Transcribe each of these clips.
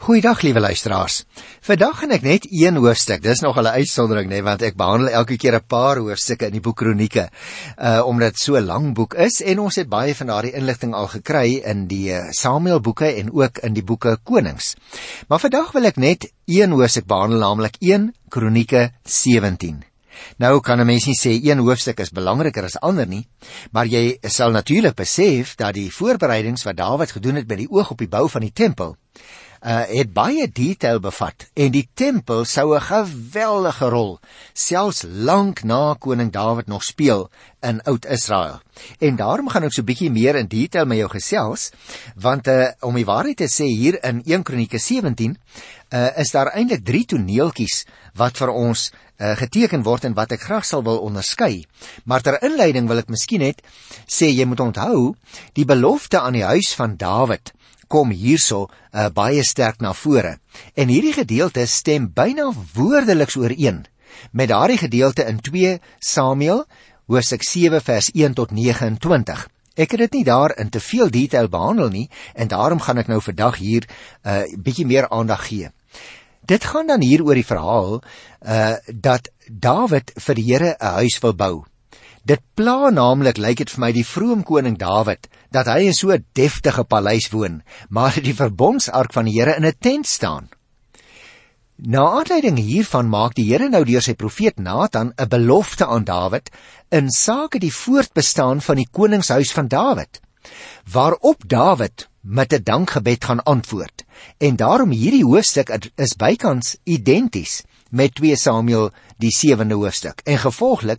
Goeiedag, liewe luisteraars. Vandag gaan ek net een hoofstuk, dis nog 'n uitsondering, want ek behandel elke keer 'n paar hoofstukke in die boek Kronieke, omdat dit so 'n lang boek is, en ons het baie van daardie inligting al gekry in die Samuel boeke en ook in die boeke Konings. Maar vandag wil ek net een hoofstuk behandel, naamlik 1 Kronieke 17. Nou kan 'n mens nie sê een hoofstuk is belangriker as ander nie, maar jy sal natuurlik besef dat die voorbereidings wat Dawid gedoen het by die oog op die bou van die tempel, het baie detail bevat, en die tempel sou 'n geweldige rol, selfs lank na koning Dawid nog speel in Oud-Israel. En daarom gaan ek so bietjie meer in detail met jou gesels, want om die waarheid te sê, hier in 1 Kronieke 17, is daar eintlik 3 toneeltjies wat vir ons geteken word en wat ek graag sal wil onderskei. Maar ter inleiding wil ek miskien net sê, jy moet onthou, die belofte aan die huis van Dawid kom hierso baie sterk na vore. En hierdie gedeelte stem byna woordeliks ooreen met daardie gedeelte in 2 Samuel, hoofstuk 7 vers 1 tot 29. Ek het dit nie daar in te veel detail behandel nie, en daarom gaan ek nou vandag hier bietjie meer aandag gee. Dit gaan dan hier oor die verhaal dat Dawid vir die Here 'n huis wil bou. Dit pla naamlik, lyk dit vir my, die vroom koning Dawid, dat hy in so 'n deftige paleis woon, maar die verbondsark van die Here in 'n tent staan. Na aanleiding hiervan maak die Here nou deur sy profeet Nathan 'n belofte aan Dawid in sake die voortbestaan van die koningshuis van Dawid, waarop Dawid met 'n dankgebed gaan antwoord. En daarom hierdie hoofstuk is bykans identies met 2 Samuel die 7de hoofstuk. En gevolglik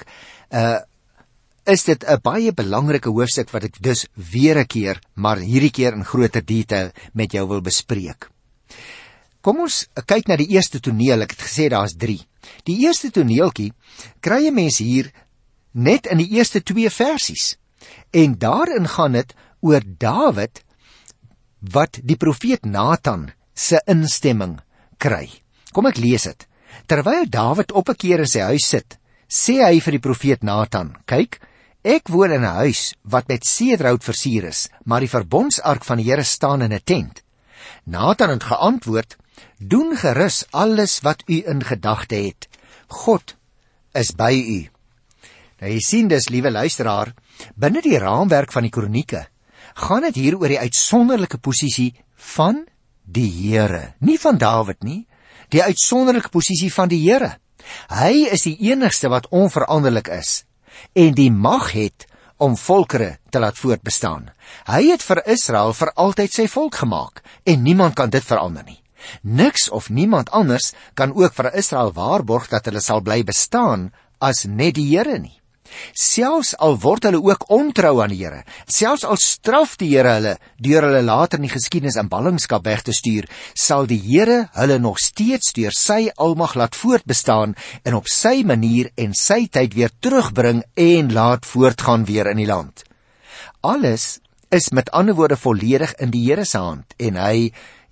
is dit 'n baie belangrike hoofstuk wat ek dus weer 'n keer, maar hierdie keer in groter detail met jou wil bespreek. Kom ons kyk na die eerste toneel. Ek het gesê daar's 3. Die eerste toneeltjie kry 'n mens hier net in die eerste 2 versies. En daarin gaan dit oor Dawid wat die profeet Nathan se instemming kry. Kom ek lees dit. Terwyl Dawid op 'n keer in sy huis sit, sê hy vir die profeet Nathan: "Kyk, ek woon in 'n huis wat met sedraut versier is, maar die verbondsark van die Here staan in 'n tent." Nathan het geantwoord: "Doen gerus alles wat u in gedagte het. God is by u." Nou jy sien dus, liewe luisteraar, binne die raamwerk van die Kronieke gaan dit hier oor die uitsonderlike posisie van die Here, nie van Dawid nie, die uitsonderlike posisie van die Here. Hy is die enigste wat onveranderlik is en die mag het om volkere te laat voortbestaan. Hy het vir Israel vir altyd sy volk gemaak, en niemand kan dit verander nie. Niks of niemand anders kan ook vir Israel waarborg dat hulle sal bly bestaan as net die Here nie. Selfs al word hulle ook ontrou aan die Here, selfs al straf die Here hulle deur hulle later in die geskiedenis in ballingskap weg te stuur, sal die Here hulle nog steeds deur sy almag laat voortbestaan en op sy manier en sy tyd weer terugbring en laat voortgaan weer in die land. Alles is met ander woorde volledig in die Here se hand, en hy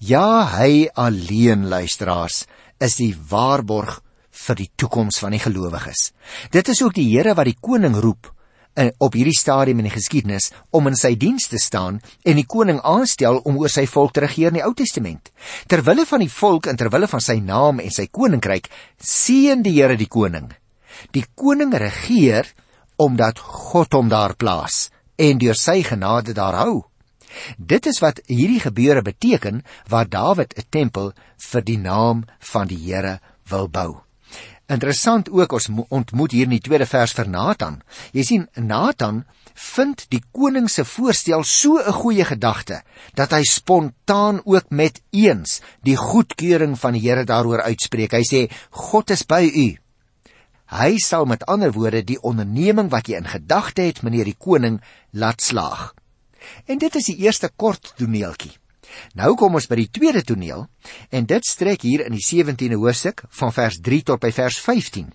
alleen, luisteraars, is die waarborg vir die toekoms van die gelowiges. Dit is ook die Here wat die koning roep op hierdie stadium in die geskiedenis om in sy diens te staan en die koning aanstel om oor sy volk te regeer in die Ou Testament. Terwille van die volk en terwille van sy naam en sy koninkryk seën die Here die koning. Die koning regeer omdat God hom daar plaas en deur sy genade daar hou. Dit is wat hierdie gebeure beteken waar Dawid 'n tempel vir die naam van die Here wil bou. Interessant ook, ons ontmoet hier in die 2de vers vir Nathan. Jy sien, Nathan vind die koning se voorstel so 'n goeie gedagte, dat hy spontaan ook met eens die goedkeuring van die Here daaroor uitspreek. Hy sê: "God is by u." Hy sal met ander woorde die onderneming wat jy in gedagte het, meneer die koning, laat slaag. En dit is die eerste kort toneeltjie. Nou kom ons by die tweede toneel, en dit strek hier in die 17de hoofstuk van vers 3 tot by vers 15.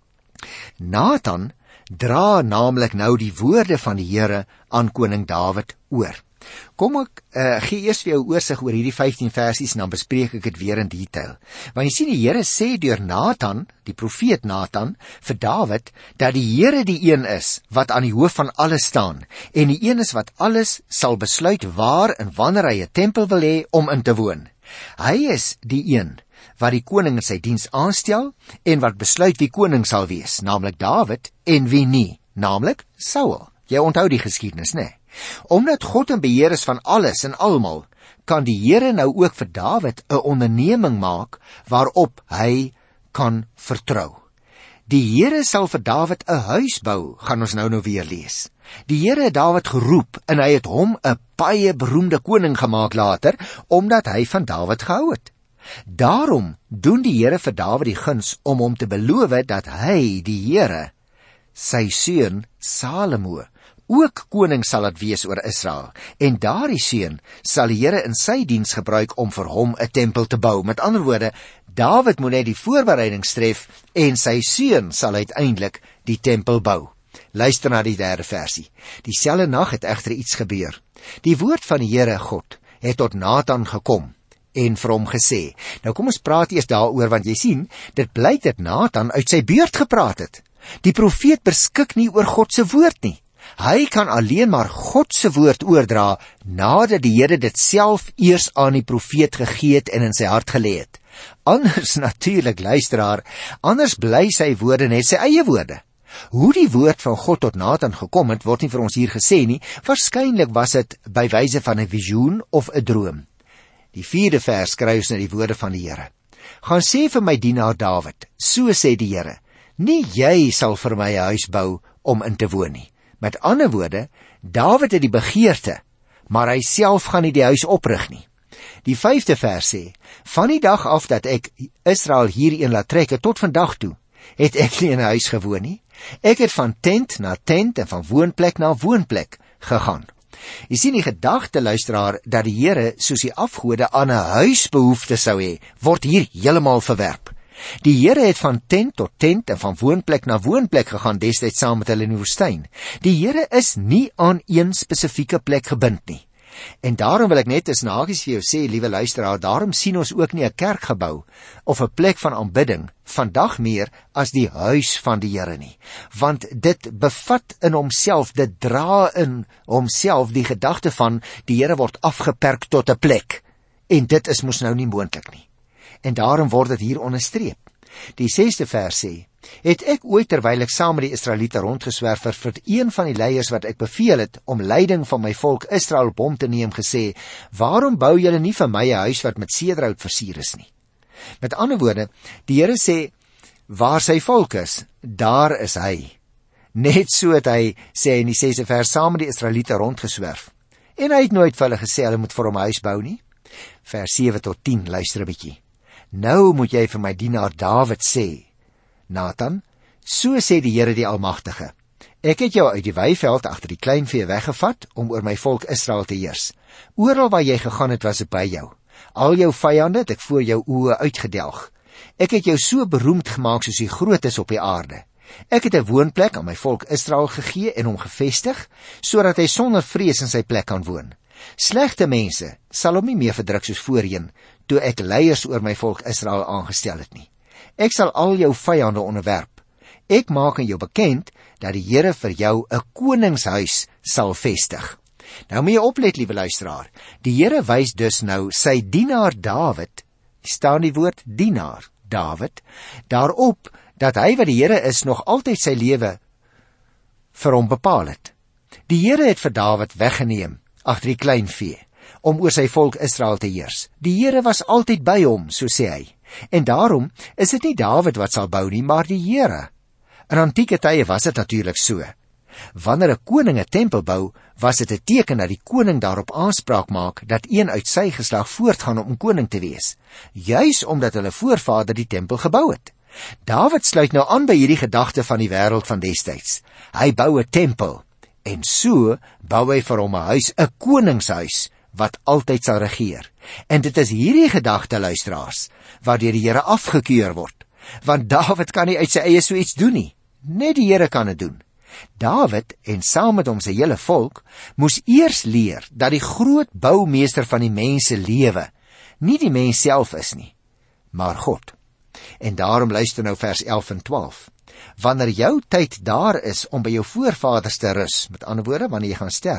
Nathan dra naamlik nou die woorde van die Here aan koning Dawid oor. Kom ek gee eers vir jou oorsig oor hierdie 15 versies, en dan bespreek ek dit weer in detail. Want jy sien, die Here sê deur Nathan, die profeet Nathan, vir Dawid, dat die Here die een is wat aan die hoof van alles staan, en die een is wat alles sal besluit waar en wanneer hy 'n tempel wil hê om in te woon. Hy is die een wat die koning in sy diens aanstel en wat besluit wie koning sal wees, naamlik Dawid, en wie nie, naamlik Saul. Jy onthou die geskiedenis, né? Omdat God in beheer is van alles en almal, kan die Here nou ook vir Dawid 'n onderneming maak waarop hy kan vertrou. Die Here sal vir Dawid 'n huis bou, gaan ons nou weer lees. Die Here het Dawid geroep en hy het hom 'n baie beroemde koning gemaak later, omdat hy van Dawid gehou het. Daarom doen die Here vir Dawid die guns om hom te beloof dat hy, die Here, sy seun Salomo, ook koning sal laat wees oor Israel, en daardie seun sal die Here in sy diens gebruik om vir hom 'n tempel te bou. Met ander woorde, Dawid moet net die voorbereidings tref en sy seun sal uiteindelik die tempel bou. Luister na die 3de versie. Dieselfde nag het egter iets gebeur. Die woord van die Here God het tot Nathan gekom en vir hom gesê. Nou kom ons praat eers daaroor, want jy sien, dit blyk dat Nathan uit sy beurt gepraat het. Die profeet beskik nie oor God se woord nie. Hy kan alleen maar God se woord oordra nadat die Here dit self eers aan die profeet gegee het en in sy hart gelê het. Anders natuurlik, luisteraar, anders bly sy woorde net sy eie woorde. Hoe die woord van God tot Nathan gekom het, word nie vir ons hier gesê nie. Waarskynlik was dit by wyse van 'n visioen of 'n droom. Die 4de vers skryf ons na die woorde van die Here. Gaan sê vir my dienaar Dawid, so sê die Here, nie jy sal vir my 'n huis bou om in te woon nie. Met ander woorde, Dawid het die begeerte, maar hy self gaan nie die huis oprig nie. Die 5de vers sê, van die dag af dat ek Israel hierheen laat trek tot vandag toe, het ek nie in 'n huis gewoon nie. Ek het van tent na tent en van woonplek na woonplek gegaan. Jy sien die gedagte, luisteraar, dat die Here soos die afgode aan 'n huis behoefte sou hê, word hier heeltemal verwerp. Die Here het van tent tot tent en van woonplek na woonplek gegaan destyds saam met hulle in die woestyn. Die Here is nie aan een spesifieke plek gebind nie. En daarom wil ek net as nagies vir jou sê, liewe luisteraar, daarom sien ons ook nie 'n kerkgebou of 'n plek van aanbidding vandag meer as die huis van die Here nie. Want dit bevat in homself, dit dra in homself die gedagte van die Here word afgeperk tot 'n plek. En dit is mos nou nie moontlik nie. En daarom word dit hier onderstreep. Die 6de vers sê, het ek ooit terwyl ek saam met die Israeliete rondgeswerf vir een van die leiers wat ek beveel het om leiding van my volk Israel op hom te neem gesê, waarom bou julle nie vir my 'n huis wat met sederhout versier is nie? Met ander woorde, die Here sê, waar sy volk is, daar is hy. Net so het hy, sê in die 6de vers, saam met die Israeliete rondgeswerf. En hy het nooit vir hulle gesê, hulle moet vir hom 'n huis bou nie. Vers 7 tot 10, luister 'n bietjie. Nou moet jy vir my dienaar Dawid sê, Nathan, so sê die Here die Almagtige, ek het jou uit die weiveld agter die kleinvee weggevat om oor my volk Israel te heers. Oral waar jy gegaan het, was ek by jou. Al jou vyande het ek voor jou oë uitgedelg. Ek het jou so beroemd gemaak soos jy groot is op die aarde. Ek het 'n woonplek aan my volk Israel gegee en hom gevestig, sodat hy sonder vrees in sy plek kan woon. Slegte mense sal hom nie meer verdruk soos voorheen, toe ek leiers oor my volk Israel aangestel het nie. Ek sal al jou vyande onderwerp. Ek maak aan jou bekend dat die Here vir jou 'n koningshuis sal vestig. Nou moet jy oplet, liewe luisteraar. Die Here wys dus nou sy dienaar Dawid, staan die woord dienaar, Dawid, daarop dat hy wat die Here is nog altyd sy lewe vir hom bepaal het. Die Here het vir Dawid weggeneem agter die kleinvee om oor sy volk Israel te heers. Die Here was altyd by hom, so sê hy. En daarom is dit nie Dawid wat sal bou nie, maar die Here. In antieke tye was dit natuurlik so. Wanneer 'n koning 'n tempel bou, was dit 'n teken dat die koning daarop aanspraak maak dat een uit sy geslag voortgaan om koning te wees, juis omdat hulle voorvader die tempel gebou het. Dawid sluit nou aan by hierdie gedagte van die wêreld van destyds. Hy bou 'n tempel en so bou hy vir hom 'n huis, 'n koningshuis wat altyd sal regeer. En dit is hierdie gedagte, luisteraars, wat deur die Here afgekeur word. Want Dawid kan nie uit sy eie so iets doen nie. Net die Here kan dit doen. Dawid en saam met hom sy hele volk moes eers leer dat die groot boumeester van die mens se lewe nie die mens self is nie, maar God. En daarom luister nou vers 11 en 12. Wanneer jou tyd daar is om by jou voorvaders te rus, met ander woorde, wanneer jy gaan sterwe,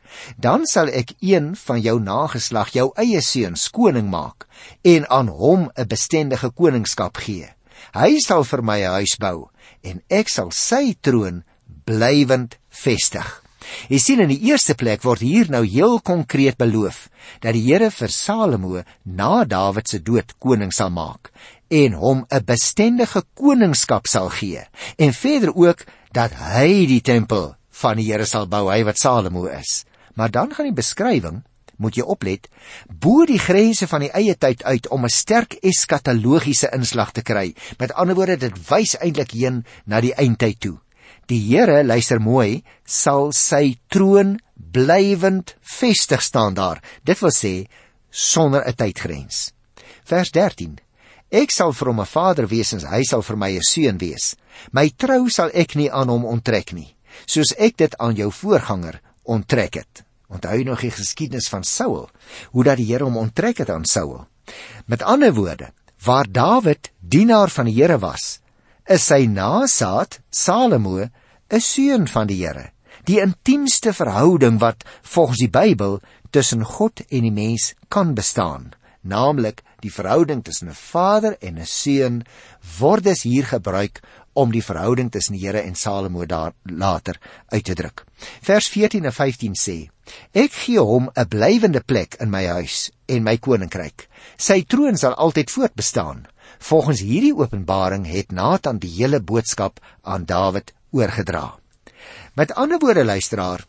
Dan sal ek een van jou nageslag, jou eie seuns, koning maak, en aan hom 'n bestendige koningskap gee. Hy sal vir my 'n huis bou, en ek sal sy troon blywend vestig. Jy sien, in die eerste plek word hier nou heel konkreet beloof, dat die Here vir Salomo na Dawid se dood koning sal maak, en hom 'n bestendige koningskap sal gee, en verder ook, dat hy die tempel van die Here sal bou, hy wat Salomo is. Maar dan gaan die beskrywing, moet jy oplet, bo die grense van die eie tyd uit om 'n sterk eskatologiese inslag te kry. Met ander woorde, dit wys eintlik heen na die eindtyd toe. Die Here, luister mooi, sal sy troon blywend vestig, staan daar. Dit wil sê, sonder 'n tydgrens. Vers 13. Ek sal vir hom 'n vader wees en hy sal vir my 'n seun wees. My trou sal ek nie aan hom onttrek nie, soos ek dit aan jou voorganger onttrek het. Onthou nog die geskiedenis van Saul, hoe dat die Here hom onttrek het aan Saul. Met ander woorde, waar Dawid dienaar van die Here was, is sy nasaad, Salomo, 'n seun van die Here. Die intiemste verhouding wat volgens die Bybel tussen God en die mens kan bestaan, naamlik die verhouding tussen 'n vader en 'n seun, word dus hier gebruik om die verhouding tussen die Here en Salomo daar later uit te druk. Vers 14 en 15 sê, ek gee hom 'n blywende plek in my huis en my koninkryk. Sy troon sal altyd voortbestaan. Volgens hierdie openbaring het Nathan die hele boodskap aan Dawid oorgedra. Met ander woorde, luisteraar,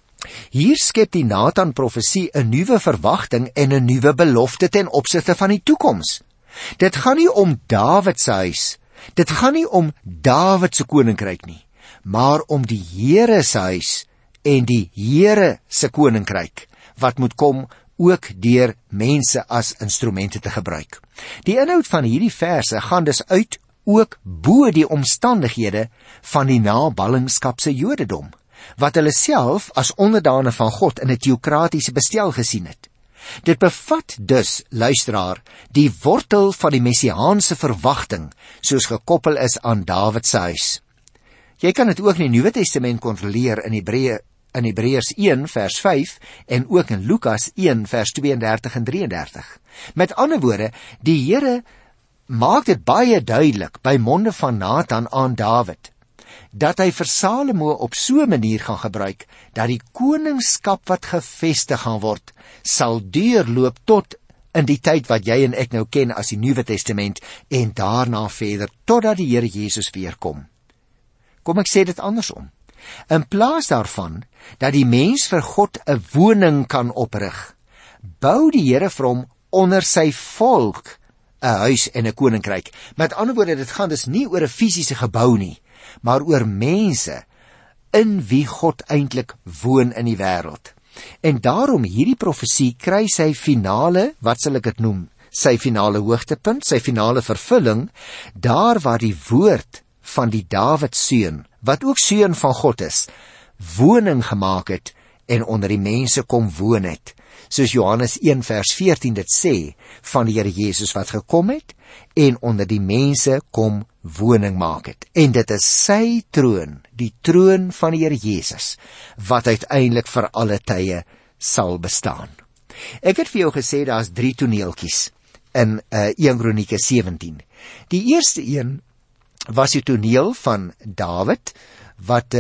hier skep die Nathan profesie 'n nuwe verwagting en 'n nuwe belofte ten opsigte van die toekoms. Dit gaan nie om Dawid se huis, dit gaan nie om Dawid se koninkryk nie, maar om die Here se huis en die Here se koninkryk, wat moet kom ook deur mense as instrumente te gebruik. Die inhoud van hierdie verse gaan dus uit ook bo die omstandighede van die naballingskapse Jodendom, wat hulle self as onderdane van God in 'n teokratiese bestel gesien het. Dit bevat dus, luisteraar, die wortel van die messiaanse verwagting, soos gekoppel is aan Dawid se huis. Jy kan dit ook in die Nuwe Testament kontroleer in Hebreërs 1 vers 5 en ook in Lukas 1 vers 32 en 33. Met ander woorde, die Here maak dit baie duidelik by monde van Nathan aan Dawid, dat hy vir Salomo op so 'n manier gaan gebruik, dat die koningskap wat gevestig gaan word, sal deurloop tot in die tyd wat jy en ek nou ken as die Nuwe Testament, en daarna verder, totdat die Here Jesus weer kom. Kom ek sê dit andersom. In plaas daarvan, dat die mens vir God 'n woning kan oprig, bou die Here vir hom onder sy volk 'n huis en 'n koninkryk. Met ander woorde, dit gaan dus nie oor 'n fisiese gebou nie, maar oor mense in wie God eintlik woon in die wêreld. En daarom hierdie profesie kry sy finale, wat sal ek dit noem, sy finale hoogtepunt, sy finale vervulling, daar waar die woord van die Dawid seun, wat ook seun van God is, woning gemaak het en onder die mense kom woon het. Soos Johannes 1 vers 14 dit sê, van die Here Jesus wat gekom het en onder die mense kom woning maak het. En dit is sy troon, die troon van die Here Jesus, wat uiteindelik vir alle tye sal bestaan. Ek het vir jou gesê, daar's 3 toneeltjies in 1 Kronieke 17. Die eerste een was die toneel van Dawid, wat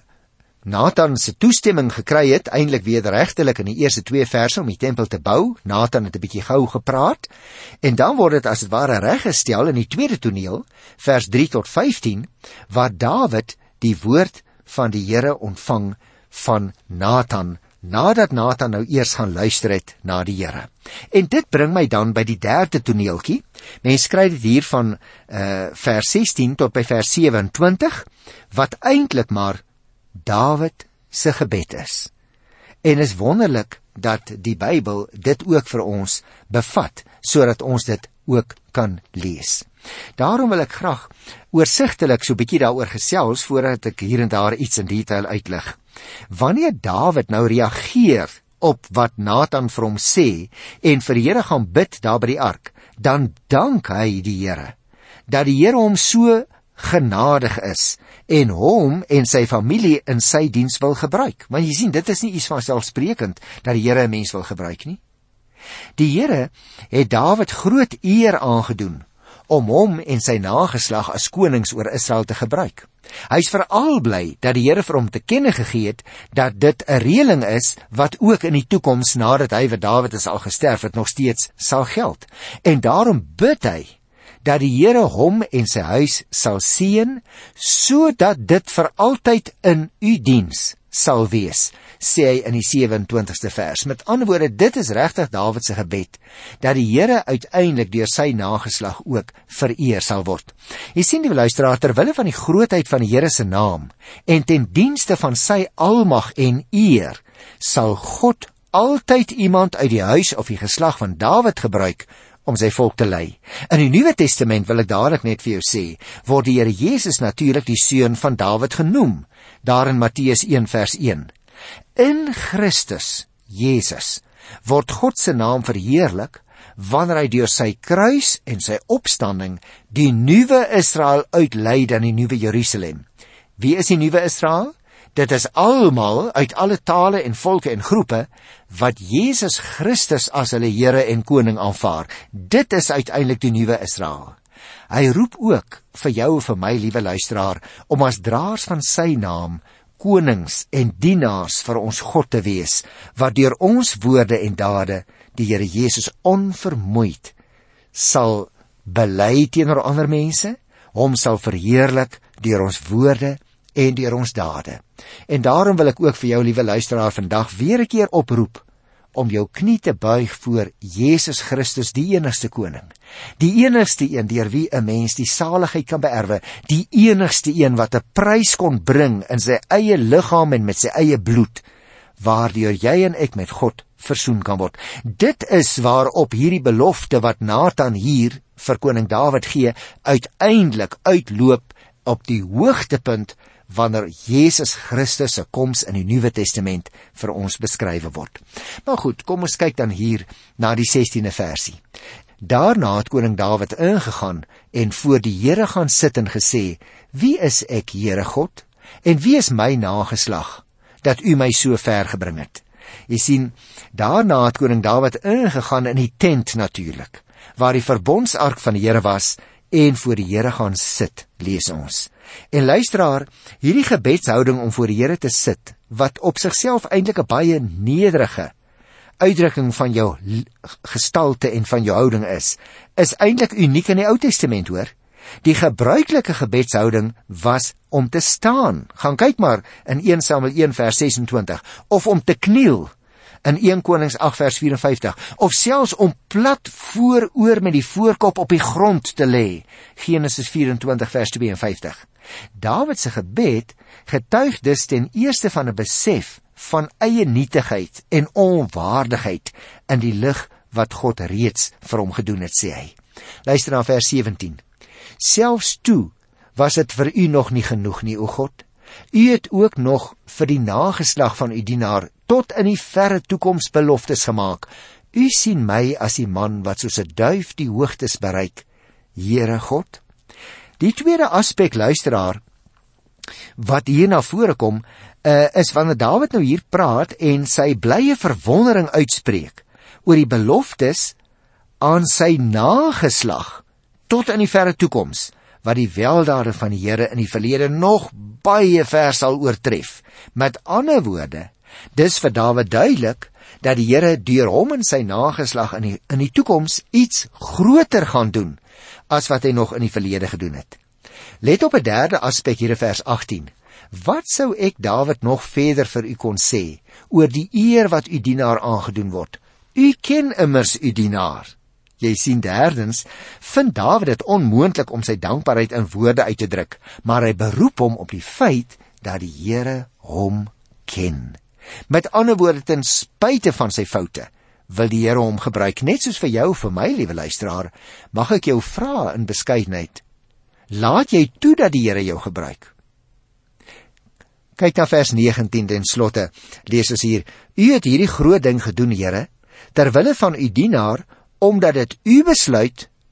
Nathan se toestemming gekry het, eintlik wederregtelik in die eerste 2 verse om die tempel te bou. Nathan het 'n bietjie gou gepraat, en dan word dit as het ware reggestel in die tweede toneel, vers 3 tot 15, waar Dawid die woord van die Here ontvang van Nathan, nadat Nathan nou eers gaan luister het na die Here. En dit bring my dan by die derde toneeltjie. Mens kry dit hier van vers 16 tot by vers 27, wat eintlik maar Dawid se gebed is. En is wonderlik dat die Bybel dit ook vir ons bevat, sodat ons dit ook kan lees. Daarom wil ek graag oorsigtelik so 'n bietjie daaroor gesels, voordat ek hier en daar iets in detail uitlig. Wanneer Dawid nou reageer op wat Nathan vir hom sê, en vir die Here gaan bid daar by die ark, dan dank hy die Here, dat die Here hom so genadig is en hom en sy familie in sy diens wil gebruik. Want jy sien, dit is nie iets van selfsprekend dat die Here 'n mens wil gebruik nie. Die Here het Dawid groot eer aangedoen om hom en sy nageslag as konings oor Israel te gebruik. Hy is veral bly dat die Here vir hom te kenne gegee het dat dit 'n reëling is wat ook in die toekoms nadat hy wat Dawid is al gesterf het nog steeds sal geld. En daarom bid hy dat die Here hom en sy huis sal seën sodat dit vir altyd in u diens sal wees, sê hy in die 27ste vers. Met ander woorde, dit is regtig Dawid se gebed, dat die Here uiteindelik deur sy nageslag ook vereer sal word. Jy sien, die luisteraar, terwille van die grootheid van die Here se naam en ten dienste van sy almag en eer, sal God altyd iemand uit die huis of die geslag van Dawid gebruik om sy volk te lei. In die Nuwe Testament, wil ek dadelik net vir jou sê, word die Here Jesus natuurlik die seun van Dawid genoem, daar in Matteus 1 vers 1. In Christus, Jesus, word God se naam verheerlik, wanneer hy deur sy kruis en sy opstanding die nuwe Israel uitlei dan die nuwe Jerusalem. Wie is die nuwe Israel? Dit is almal uit alle tale en volke en groepe wat Jesus Christus as hulle Here en Koning aanvaar. Dit is uiteindelik die nuwe Israel. Hy roep ook vir jou en vir my, liewe luisteraar, om as draers van sy naam konings en dienaars vir ons God te wees, wat deur ons woorde en dade die Here Jesus onvermoeid sal bely teenoor ander mense, hom sal verheerlik deur ons woorde en deur ons dade. En daarom wil ek ook vir jou, liewe luisteraar, vandag weer 'n keer oproep om jou knie te buig voor Jesus Christus, die enigste koning, die enigste een deur wie 'n mens die saligheid kan beerwe, die enigste een wat 'n prys kon bring in sy eie liggaam en met sy eie bloed, waardeur jy en ek met God versoen kan word. Dit is waarop hierdie belofte wat Nathan hier vir koning Dawid gee, uiteindelik uitloop op die hoogtepunt wanneer Jesus Christus se koms in die Nuwe Testament vir ons beskrywe word. Maar goed, kom ons kyk dan hier na die 16de versie. Daarna het koning Dawid ingegaan en voor die Here gaan sit en gesê, wie is ek, Here God, en wie is my nageslag, dat u my so ver gebring het? Jy sien, daarna het koning Dawid ingegaan in die tent natuurlik, waar die verbondsark van die Here was, en voor die Here gaan sit, lees ons. En luisteraar, hierdie gebedshouding om voor die Here te sit, wat op sigself eintlik 'n baie nederige uitdrukking van jou gestalte en van jou houding is eintlik uniek in die Ou Testament, hoor. Die gebruikelike gebedshouding was om te staan. Gaan kyk maar in 1 Samuel 1 vers 26, of om te kniel in 1 Konings 8 vers 54, of selfs om plat vooroor met die voorkop op die grond te lê, Genesis 24 vers 52. Dawid se gebed getuig dus ten eerste van 'n besef van eie nietigheid en onwaardigheid in die lig wat God reeds vir hom gedoen het, sê hy. Luister na vers 17. Selfs toe was dit vir u nog nie genoeg nie, o God. U het ook nog vir die nageslag van u dienaar tot in die verre toekoms beloftes gemaak. U sien my as die man wat soos 'n duif die hoogtes bereik, Here God. Die tweede aspek, luisteraar, wat hier na vore kom, is wanneer Dawid nou hier praat en sy blye verwondering uitspreek oor die beloftes aan sy nageslag tot in die verre toekoms, wat die weldade van die Here in die verlede nog baie ver sal oortref. Met ander woorde, dis vir Dawid duidelik dat die Here deur hom en sy nageslag in die toekoms iets groter gaan doen as wat hy nog in die verlede gedoen het. Let op 'n derde aspek hier in vers 18. Wat sou ek Dawid nog verder vir u kon sê oor die eer wat u dienaar aangedoen word? U ken immers u dienaar. Jy sien, derdens, vind Dawid dit onmoontlik om sy dankbaarheid in woorde uit te druk, maar hy beroep hom op die feit dat die Here hom ken. Met ander woorde, ten spyte van sy foute, wil die Here hom gebruik, net soos vir jou, vir my, liewe luisteraar. Mag ek jou vra in beskeidenheid, laat jy toe dat die Here jou gebruik? Kyk na vers 19 ten slotte, lees ons hier, u het hierdie groot ding gedoen, Here, terwille van u dienaar, omdat dit u besluit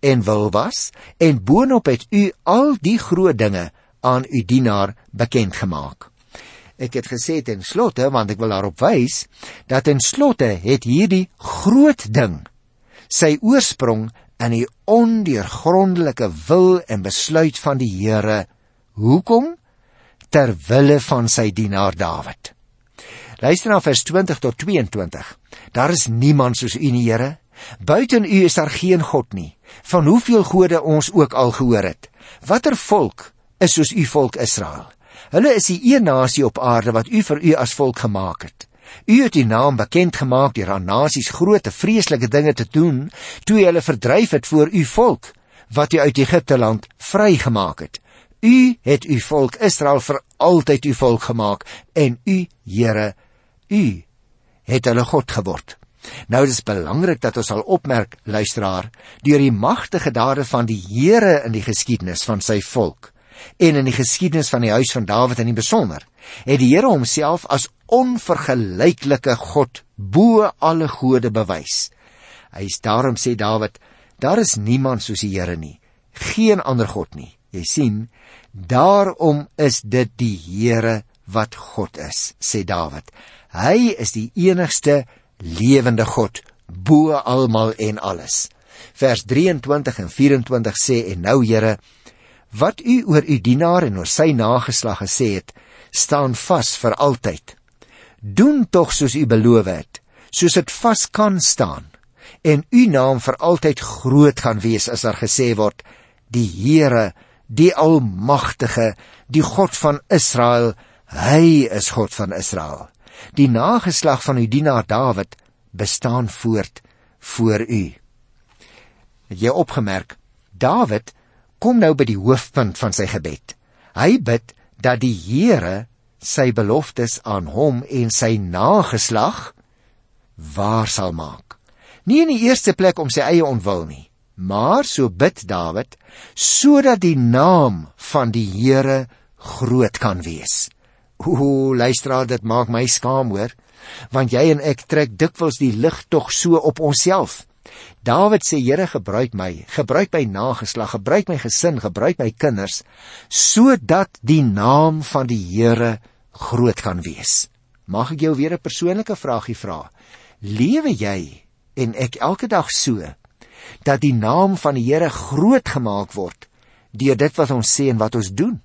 en wil was, en boonop het u al die groot dinge aan u dienaar bekend gemaak. Ek het gesê ten slotte, want ek wil daarop wys, dat ten slotte het hierdie groot ding sy oorsprong in die ondeurgrondelike wil en besluit van die Here. Hoekom? Ter wille van sy dienaar Dawid. Luister na vers 20 tot 22. Daar is niemand soos u nie, Here. Buiten u is daar geen God nie, van hoeveel gode ons ook al gehoor het. Watter volk is soos u volk Israel? Hulle is die een nasie op aarde wat u vir u as volk gemaak het. U het die naam bekend gemaak deur aan nasies groot vreeslike dinge te doen, toe u hulle verdryf het voor u volk, wat u uit Egipte land vrygemaak het. U het u volk Israel vir altyd u volk gemaak, en u, Here, u het hulle God geword. Nou, dit is belangrik dat ons sal opmerk, luisteraar, deur die magtige dade van die Here in die geskiedenis van sy volk, en in die geskiedenis van die huis van Dawid in die besonder, het die Here homself as onvergelyklike God bo alle gode bewys. Hy is daarom, sê Dawid, daar is niemand soos die Here nie, geen ander God nie. Jy sien, daarom is dit die Here wat God is, sê Dawid. Hy is die enigste lewende God, bo almal en alles. Vers 23 en 24 sê, en nou Here, wat u oor u dienaar en oor sy nageslag gesê het, staan vas vir altyd. Doen tog soos u beloof het, soos dit vas kan staan, en u naam vir altyd groot gaan wees, as daar gesê word, die Here, die Almagtige, die God van Israel, hy is God van Israel. Die nageslag van u dienaar Dawid bestaan voort voor u. Het jy opgemerk, Dawid kom nou by die hoofpunt van sy gebed. Hy bid dat die Here sy beloftes aan hom en sy nageslag waar sal maak. Nie in die eerste plek om sy eie ontwil nie, maar so bid Dawid, sodat die naam van die Here groot kan wees. Luisteraar, dit maak my skaam hoor, want jy en ek trek dikwels die lig tog so op onsself. Dawid sê, Here, gebruik my nageslag, gebruik my gesin, gebruik my kinders, sodat die naam van die Here groot kan wees. Mag ek jou weer 'n persoonlike vraagie vra? Lewe jy en ek elke dag so, dat die naam van die Here groot gemaak word, deur dit wat ons sê en wat ons doen?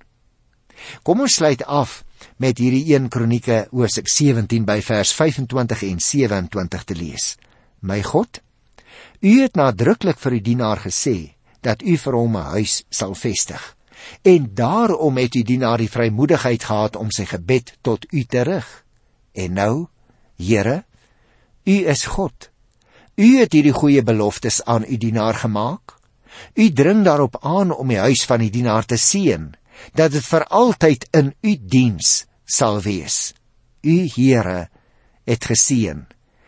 Kom ons sluit af met hierdie 1 Kronieke hoofstuk 17 by vers 25 en 27 te lees. My God, u het nadruklik vir u dienaar gesê, dat u vir hom 'n huis sal vestig, en daarom het u dienaar die vrymoedigheid gehad om sy gebed tot u te rig. En nou, Here, u is God. U het hierdie goeie beloftes aan u dienaar gemaak. U dring daarop aan om die huis van die dienaar te seën, dat dit vir altyd in u diens sal wees. U, Here, het geseën.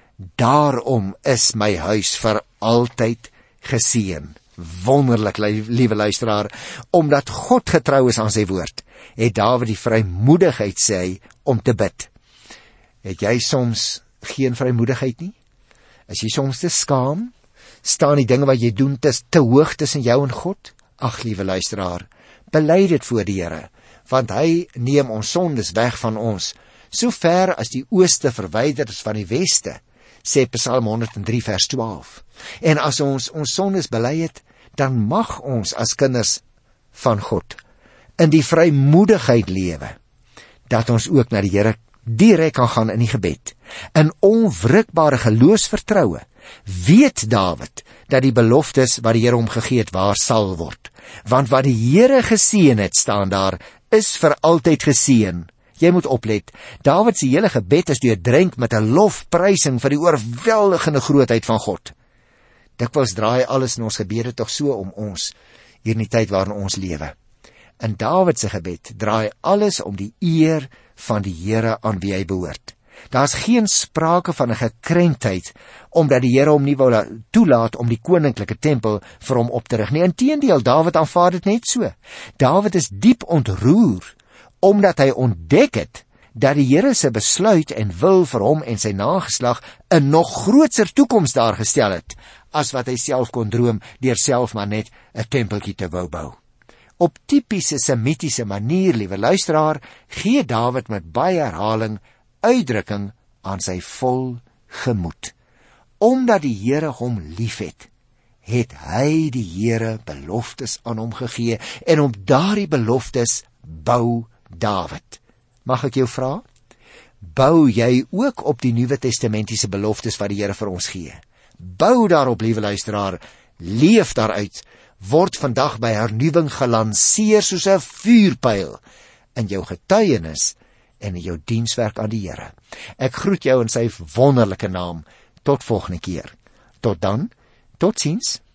Daarom is my huis vir altyd geseën. Wonderlik, liewe luisteraar, omdat God getrou is aan sy woord, het Dawid die vrymoedigheid, sê hy, om te bid. Het jy soms geen vrymoedigheid nie? Is jy soms te skaam? Staan die dinge wat jy doen te hoog tussen jou en God? Ag, liewe luisteraar, bely dit voor die Here, want hy neem ons sondes weg van ons, so ver as die ooste verwyder is van die weste, sê Psalm 103 vers 12. En as ons sondes bely het, dan mag ons as kinders van God in die vrymoedigheid lewe, dat ons ook na die Here direk kan gaan in die gebed. In onwrikbare geloofsvertroue weet Dawid dat die beloftes wat die Here hom gegee het waar sal word. Want wat die Here geseën het, staan daar, is vir altyd geseën. Jy moet oplet, Dawid se hele gebed is deurdrenk met 'n lofprysing vir die oorweldigende grootheid van God. Dikwels draai alles in ons gebede tog so om ons, hier in die tyd waarin ons lewe. In Dawid se gebed draai alles om die eer van die Here aan wie hy behoort. Daar's geen sprake van 'n gekrenktheid, omdat die Here hom nie wou toelaat om die koninklike tempel vir hom op te rig nie. Inteendeel, Dawid aanvaar dit net so. Dawid is diep ontroer, omdat hy ontdek het, dat die Here se besluit en wil vir hom en sy nageslag 'n nog grootser toekoms daar gestel het, as wat hy self kon droom, deur self maar net 'n tempeltjie te wou bou. Op tipiese semitiese manier, liewe luisteraar, gee Dawid met baie herhaling uitdrukking aan sy vol gemoed. Omdat die Here hom liefhet, het hy die Here beloftes aan hom gegee, en op daardie beloftes bou Dawid. Mag ek jou vra? Bou jy ook op die Nuwe Testamentiese beloftes wat die Here vir ons gee? Bou daarop, liewe luisteraar, leef daaruit, word vandag by hernuwing gelanseer soos 'n vuurpyl in jou getuienis en in jou dienswerk aan die Here. Ek groet jou in sy wonderlike naam. Tot volgende keer. Tot dan, totsiens.